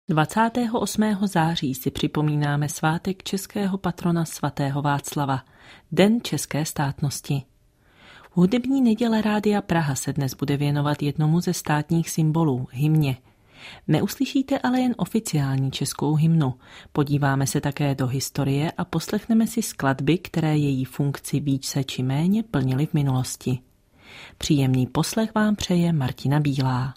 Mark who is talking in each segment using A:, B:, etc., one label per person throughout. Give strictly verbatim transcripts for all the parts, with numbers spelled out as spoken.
A: dvacátého osmého září si připomínáme svátek českého patrona svatého Václava, Den české státnosti. Hudební neděle Rádia Praha se dnes bude věnovat jednomu ze státních symbolů, hymně. Neuslyšíte ale jen oficiální českou hymnu. Podíváme se také do historie a poslechneme si skladby, které její funkci více či méně plnily v minulosti. Příjemný poslech vám přeje Martina Bílá.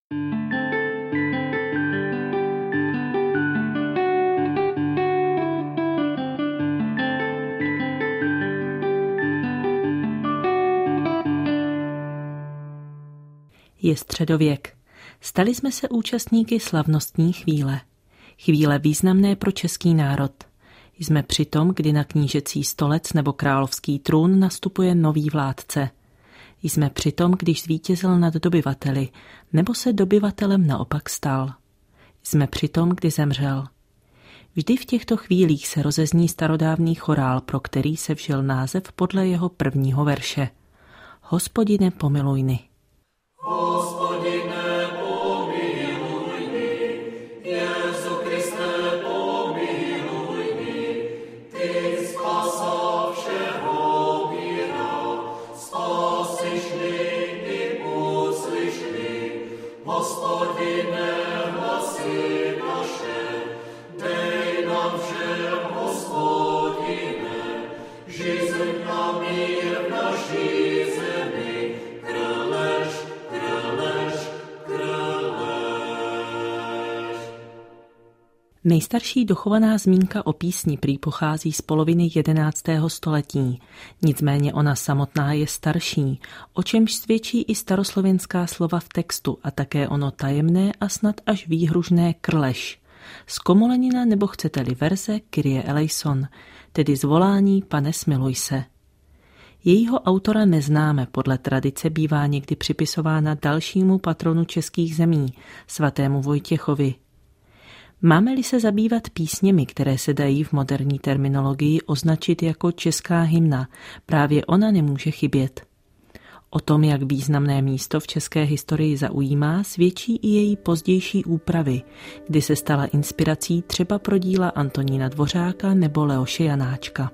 A: Je středověk. Stali jsme se účastníky slavnostní chvíle. Chvíle významné pro český národ. Jsme při tom, kdy na knížecí stolec nebo královský trůn nastupuje nový vládce. Jsme při tom, když zvítězil nad dobyvateli, nebo se dobyvatelem naopak stal. Jsme při tom, kdy zemřel. Vždy v těchto chvílích se rozezní starodávný chorál, pro který se vžil název podle jeho prvního verše. Hospodine, pomiluj-ny.
B: Hospodine, pomiluj mi, Jezu Kriste, pomiluj mi, ty spasa všeho míra, spasišný i uslyšný, Hospodine, hlasy naše, dej nám všem, Hospodine, žizeň a mír v naší zemi, krlež,
A: Nejstarší dochovaná zmínka o písni prý pochází z poloviny jedenáctého století. Nicméně ona samotná je starší, o čemž svědčí i staroslovinská slova v textu a také ono tajemné a snad až výhružné krlež. Z komolenina nebo chcete-li verze Kyrie eleison, tedy zvolání Pane smiluj se. Jejího autora neznáme, podle tradice bývá někdy připisována dalšímu patronu českých zemí, svatému Vojtěchovi. Máme-li se zabývat písněmi, které se dají v moderní terminologii označit jako česká hymna, právě ona nemůže chybět. O tom, jak významné místo v české historii zaujímá, svědčí i její pozdější úpravy, kdy se stala inspirací třeba pro díla Antonína Dvořáka nebo Leoše Janáčka.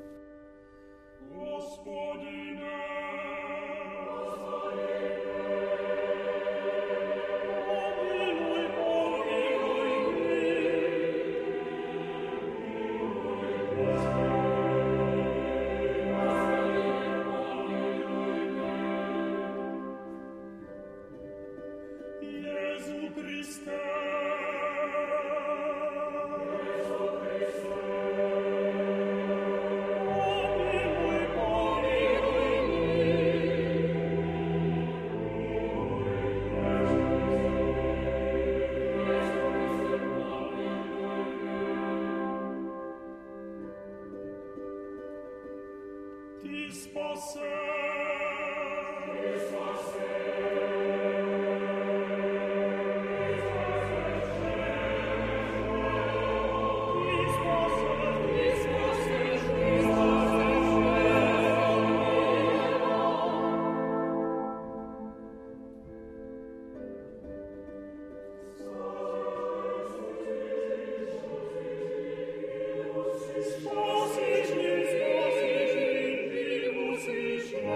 C: Spasiš, spasiš,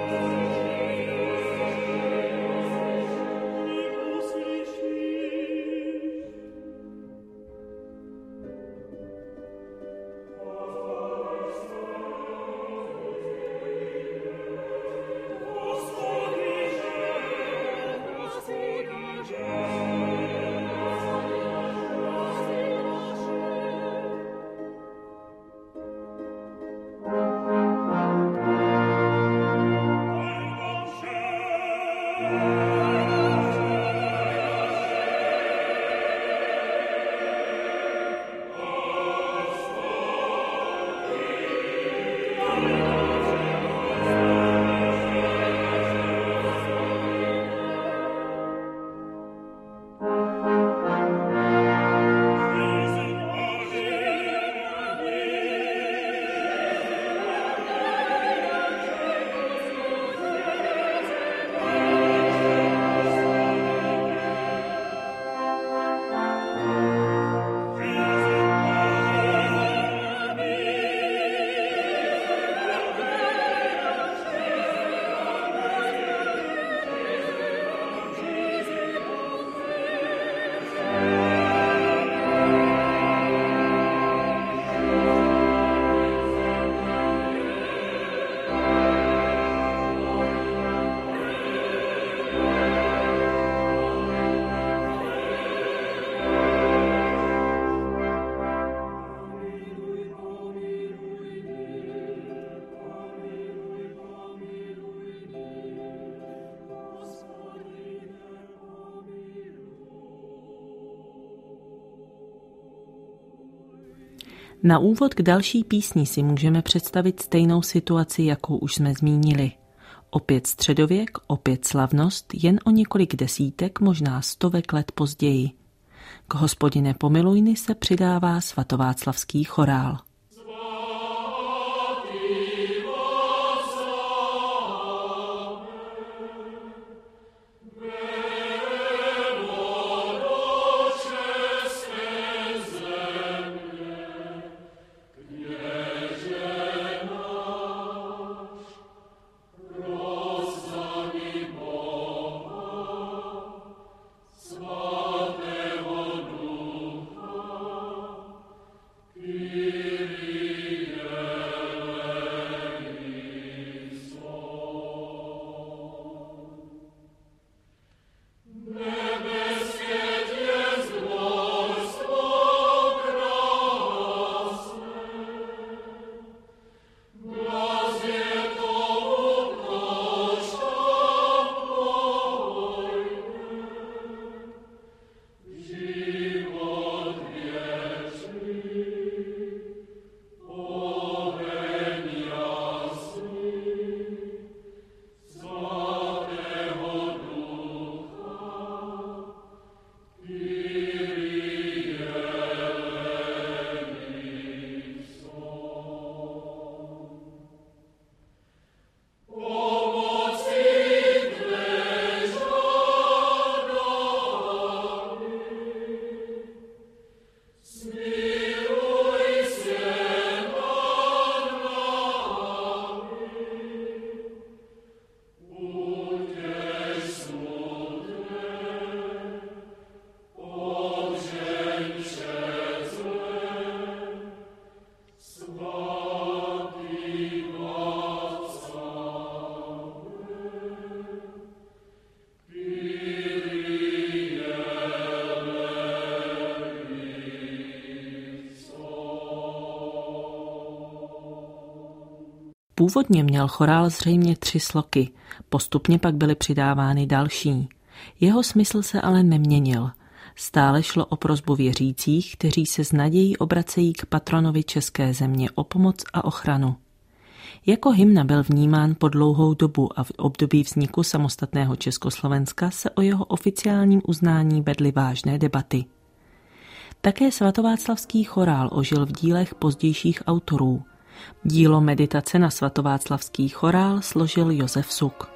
A: Na úvod k další písni si můžeme představit stejnou situaci, jakou už jsme zmínili. Opět středověk, opět slavnost, jen o několik desítek, možná stovek let později. K Hospodine pomilujny se přidává svatováclavský chorál. Původně měl chorál zřejmě tři sloky, postupně pak byly přidávány další. Jeho smysl se ale neměnil. Stále šlo o prosbu věřících, kteří se s nadějí obracejí k patronovi české země o pomoc a ochranu. Jako hymna byl vnímán po dlouhou dobu a v období vzniku samostatného Československa se o jeho oficiálním uznání vedly vážné debaty. Také svatováclavský chorál ožil v dílech pozdějších autorů. Dílo Meditace na svatováclavský chorál složil Josef Suk.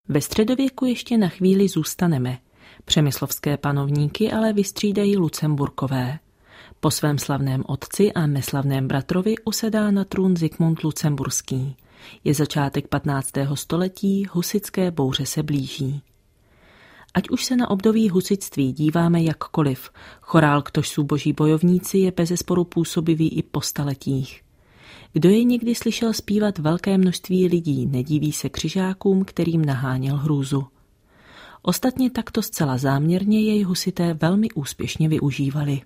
A: Ve středověku ještě na chvíli zůstaneme. Přemyslovské panovníky ale vystřídají Lucemburkové. Po svém slavném otci a neslavném bratrovi usedá na trůn Zikmund Lucemburský. Je začátek patnáctého století, husitské bouře se blíží. Ať už se na období husitství díváme jakkoliv, chorál Ktož jsou boží bojovníci je bezesporu působivý i po staletích. Kdo je někdy slyšel zpívat velké množství lidí, nediví se křižákům, kterým naháněl hrůzu. Ostatně takto zcela záměrně jej husité velmi úspěšně využívali.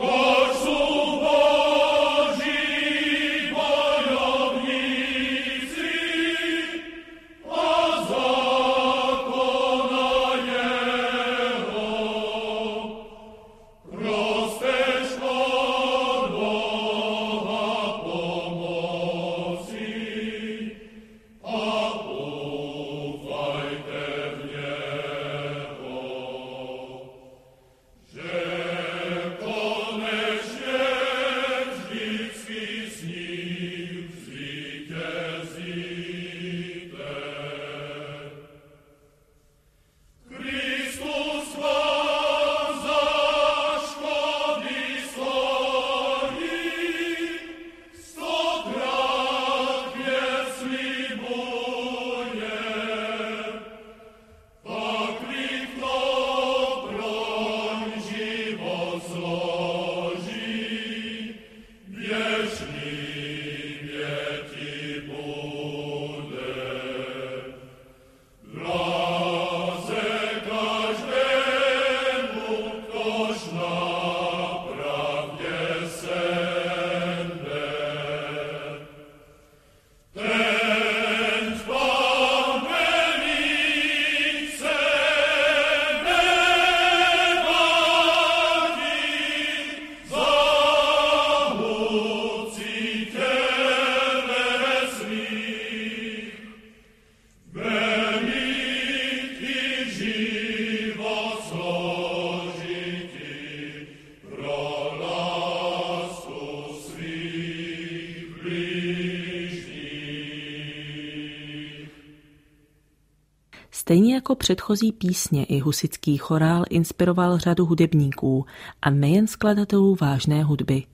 A: Stejně jako předchozí písně i husitský chorál inspiroval řadu hudebníků a nejen skladatelů vážné hudby.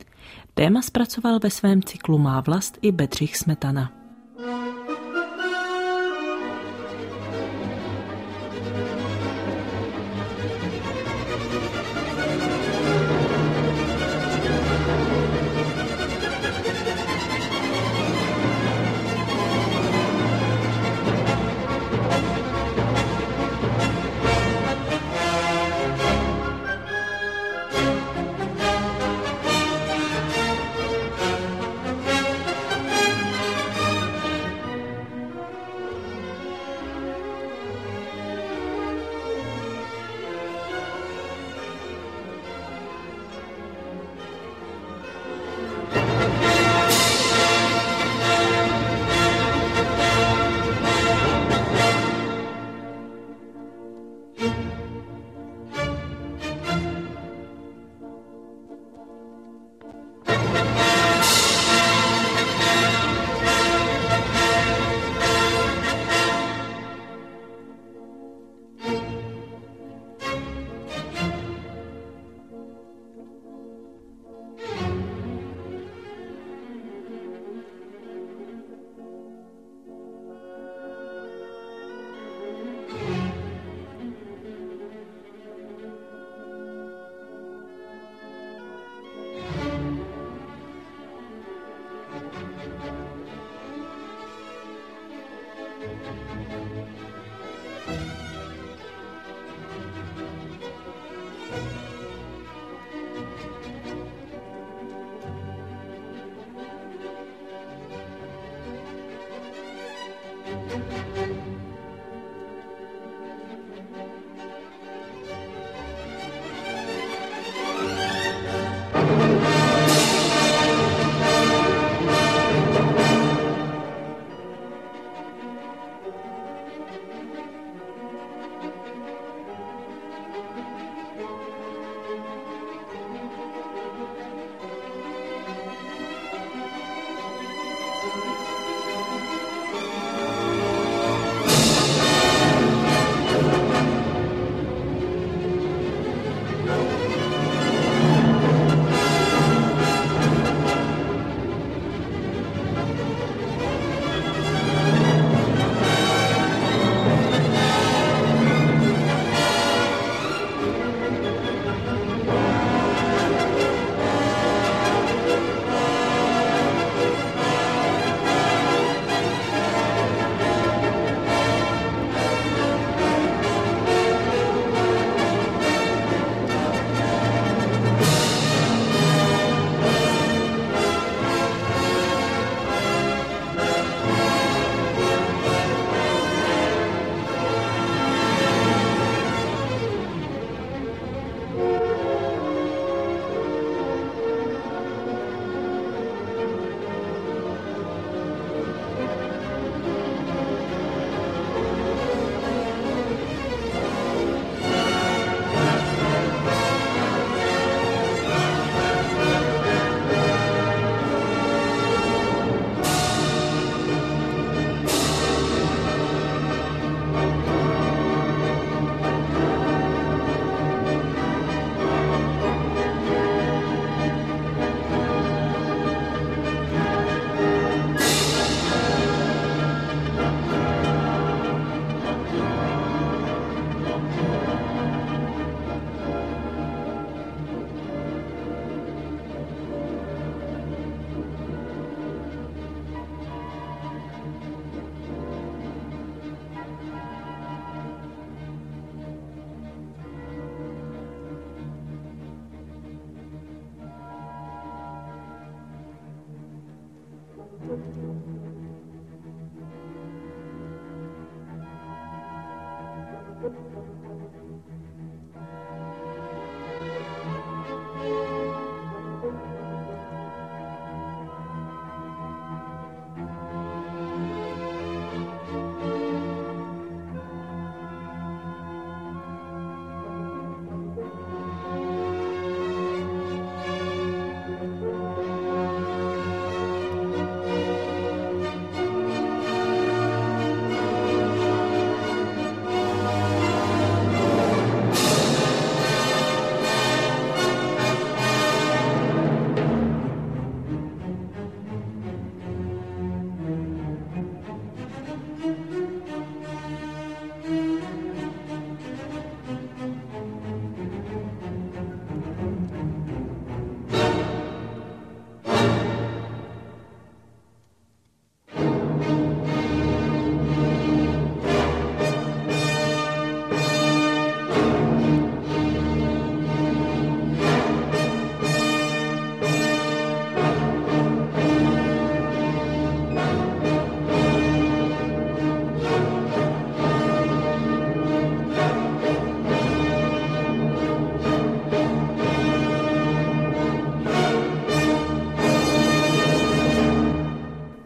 A: Téma zpracoval ve svém cyklu Má vlast i Bedřich Smetana.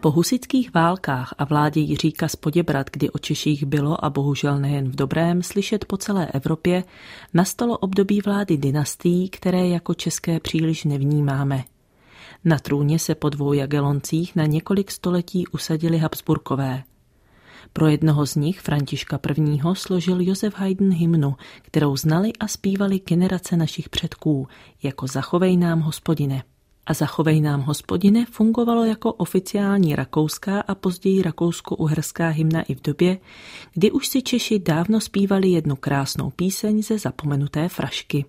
A: Po husitských válkách a vládě Jiříka z Poděbrad, kdy o Češích bylo a bohužel nejen v dobrém slyšet po celé Evropě, nastalo období vlády dynastií, které jako české příliš nevnímáme. Na trůně se po dvou Jagelloncích na několik století usadili Habsburkové. Pro jednoho z nich, Františka prvního., složil Josef Haydn hymnu, kterou znali a zpívali generace našich předků, jako Zachovej nám, Hospodine. A Zachovej nám, Hospodine fungovalo jako oficiální rakouská a později rakousko-uherská hymna i v době, kdy už si Češi dávno zpívali jednu krásnou píseň ze zapomenuté frašky.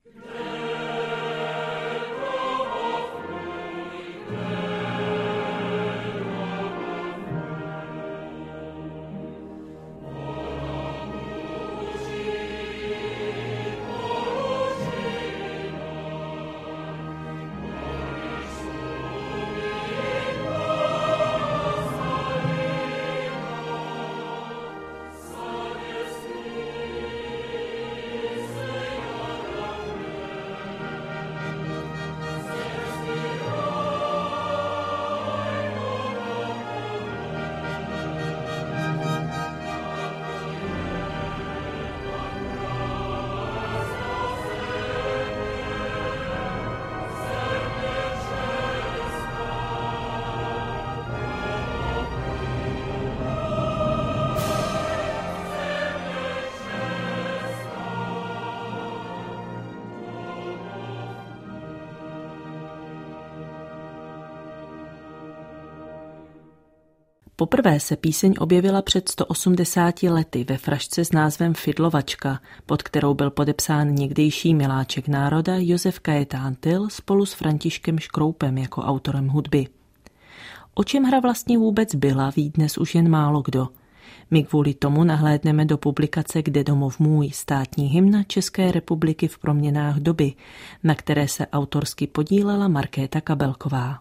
A: Poprvé se píseň objevila před sto osmdesáti lety ve frašce s názvem Fidlovačka, pod kterou byl podepsán někdejší miláček národa Josef Kajetán Tyll spolu s Františkem Škroupem jako autorem hudby. O čem hra vlastně vůbec byla, ví dnes už jen málo kdo. My kvůli tomu nahlédneme do publikace Kde domov můj, státní hymna České republiky v proměnách doby, na které se autorsky podílela Markéta Kabelková.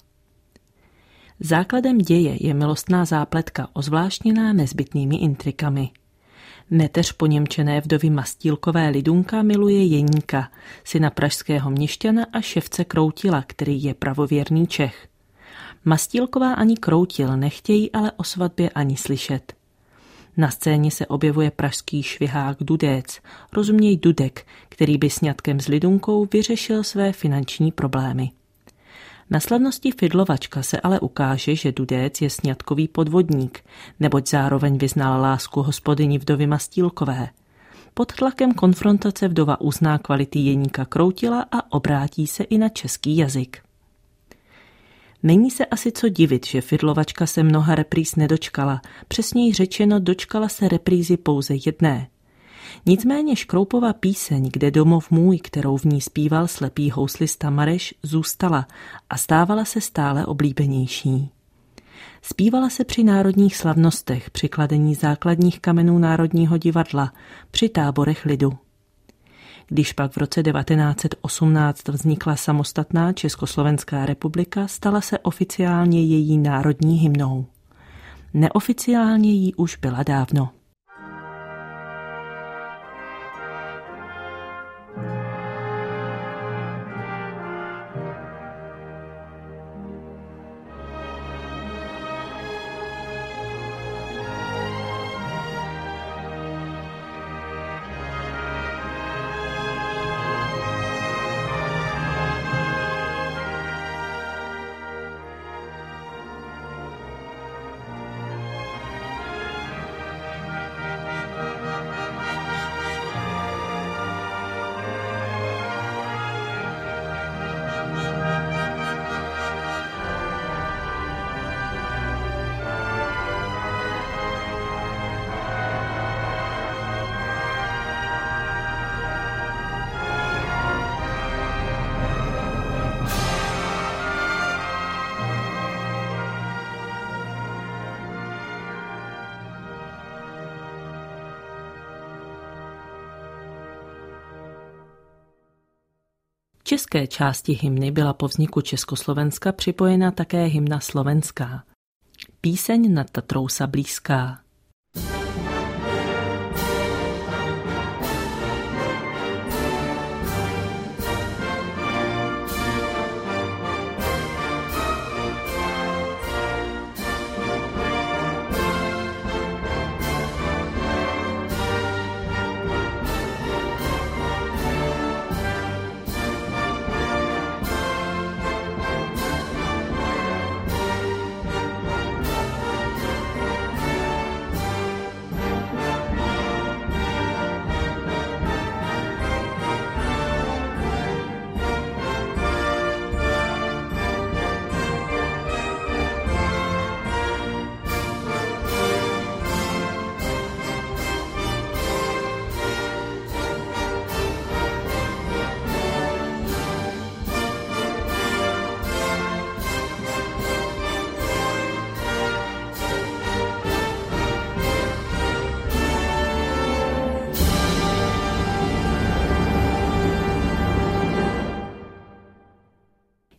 A: Základem děje je milostná zápletka ozvláštněná nezbytnými intrikami. Neteř poněmčené vdovy Mastílkové Lidunka miluje Jeníka, syna pražského měšťana a ševce Kroutila, který je pravověrný Čech. Mastílková ani Kroutil nechtějí ale o svatbě ani slyšet. Na scéně se objevuje pražský švihák Dudéc, rozuměj Dudek, který by sňatkem s Lidunkou vyřešil své finanční problémy. Na slavnosti Fidlovačka se ale ukáže, že Dudéc je sňatkový podvodník, neboť zároveň vyznal lásku hospodyni vdovy Mastílkové. Pod tlakem konfrontace vdova uzná kvality Jeníka Kroutila a obrátí se i na český jazyk. Není se asi co divit, že Fidlovačka se mnoha repríz nedočkala, přesněji řečeno dočkala se reprízy pouze jedné. Nicméně Škroupova píseň Kde domov můj, kterou v ní zpíval slepý houslista Mareš, zůstala a stávala se stále oblíbenější. Zpívala se při národních slavnostech, při kladení základních kamenů Národního divadla, při táborech lidu. Když pak v roce devatenáct set osmnáct vznikla samostatná Československá republika, stala se oficiálně její národní hymnou. Neoficiálně jí už byla dávno. České části hymny byla po vzniku Československa připojena také hymna slovenská. Píseň nad Tatrou Sablíská.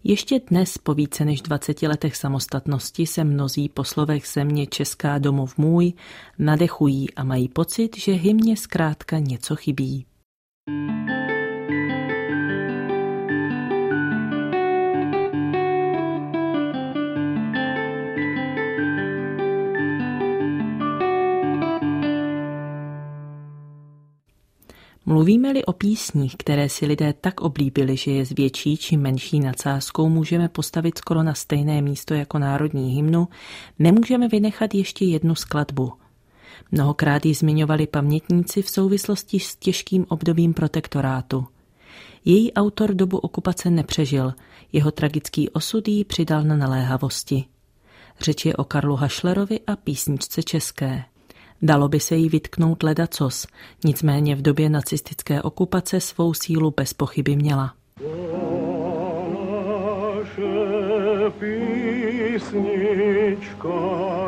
A: Ještě dnes, po více než dvaceti letech samostatnosti, se mnozí po slovech země česká domov můj nadechují a mají pocit, že hymně zkrátka něco chybí. Mluvíme-li o písních, které si lidé tak oblíbili, že je s větší či menší nadsázkou můžeme postavit skoro na stejné místo jako národní hymnu, nemůžeme vynechat ještě jednu skladbu. Mnohokrát ji zmiňovali pamětníci v souvislosti s těžkým obdobím protektorátu. Její autor dobu okupace nepřežil, jeho tragický osud jí přidal na naléhavosti. Řeč je o Karlu Hašlerovi a písničce české. Dalo by se jí vytknout ledacos, nicméně v době nacistické okupace svou sílu bez pochyby měla.
B: Naše písnička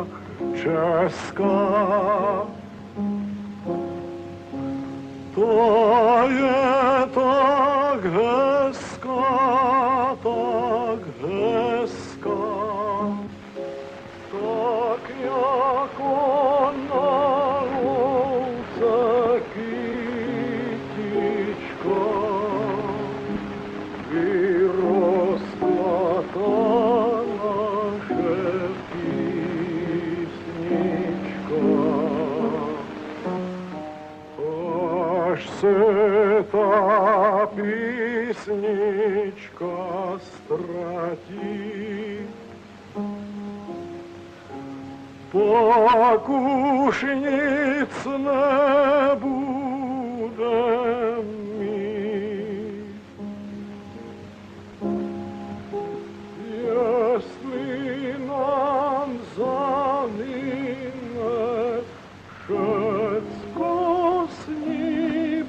B: česká, to je tak hezká, tak hezká, tak jako na louce kytička vyrostla ta naše písnička. Až se ta písnička ztratí, pak už nic nebude mít. Jestli nám zamine všecko s ní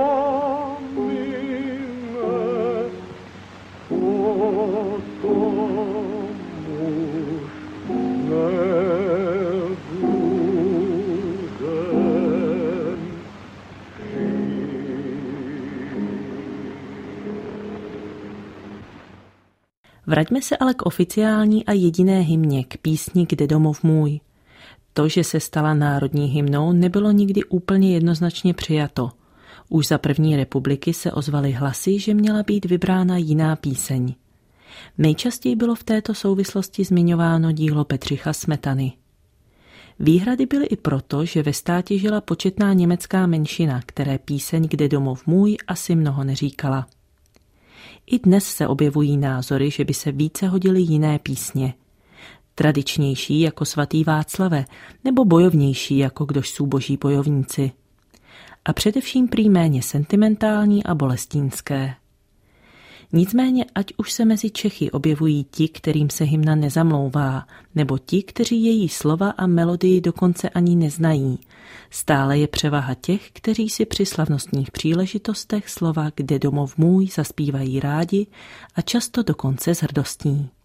B: pomine, potom už
A: Vraťme se ale k oficiální a jediné hymně, k písni Kde domov můj. To, že se stala národní hymnou, nebylo nikdy úplně jednoznačně přijato. Už za první republiky se ozvaly hlasy, že měla být vybrána jiná píseň. Nejčastěji bylo v této souvislosti zmiňováno dílo Bedřicha Smetany. Výhrady byly i proto, že ve státě žila početná německá menšina, které píseň Kde domov můj asi mnoho neříkala. I dnes se objevují názory, že by se více hodily jiné písně. Tradičnější jako Svatý Václave, nebo bojovnější jako Kdož jsou boží bojovníci. A především prý méně sentimentální a bolestínské. Nicméně, ať už se mezi Čechy objevují ti, kterým se hymna nezamlouvá, nebo ti, kteří její slova a melodii dokonce ani neznají, stále je převaha těch, kteří si při slavnostních příležitostech slova Kde domov můj zaspívají rádi a často dokonce s hrdostí.